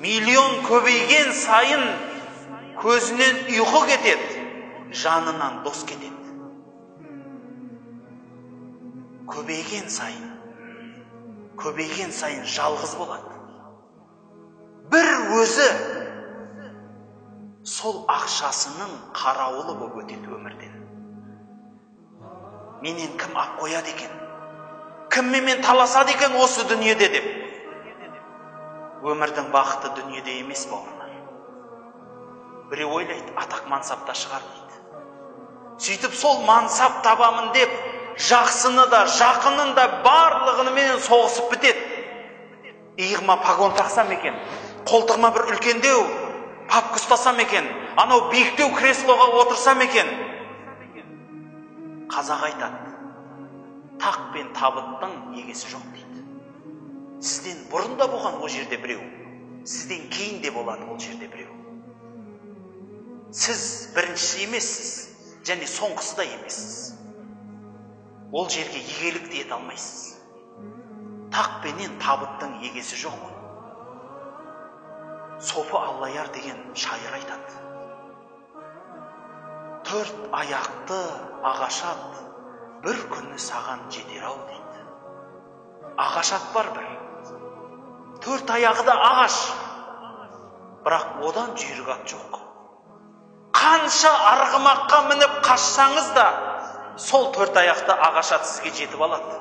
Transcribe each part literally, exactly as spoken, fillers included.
миллион көбейген сайын көзінен ұйқы кетеді, жанынан дос кетеді. Көбейген сайын, көбейген сайын жалғыз болады. Бір өзі сол ақшасының қарауылы болып өтеді өмірден. Менен кім ақ қояды екен? Кіммен таласады екен осы дүниеде деп. Өмірдің бақыты дүниеде емес, бауырлар. Біреу ойлайды, атақ мансапта шығар дейді. Сөйтіп сол мансап табамын деп, жақсыны да, жақынын да барлығынымен соғысып бітеді. Иығыма погон тақсам екен, қолтығыма бір үлкендеу папка ұстасам екен, анау биіктеу креслоға отырсам екен. Қазақ айтады, тақ пен табыттың егесі жоқ дейді. Сізден бұрын да болған ол жерде біреу, сізден кейін де болады ол жерде біреу. Сіз біріншісі емессіз, және соңғысы да емессіз. Ол жерге егелік де ете алмайсыз. Тақ пенен табыттың егесі жоқ. Софы Аллаяр деген шайыр айтады. Төрт аяқты ағашат бір күні саған жетер-ау дейді. Ағашат бар бір. Төрт аяғы да ағаш. Бірақ одан жүйрік ат жоқ. Қанша арғымаққа мініп қашсаңыз да, сол төрт аяқты ағашат сізге жетіп алады.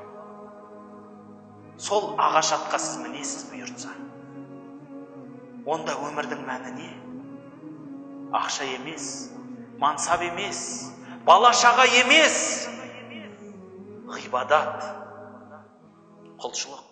Сол ағашатқа сіз мінесіз бұйыртса. Онда өмірдің мәні не? Ақша емес, мансап емес, бала-шаға емес, ғибадат, құлшылық.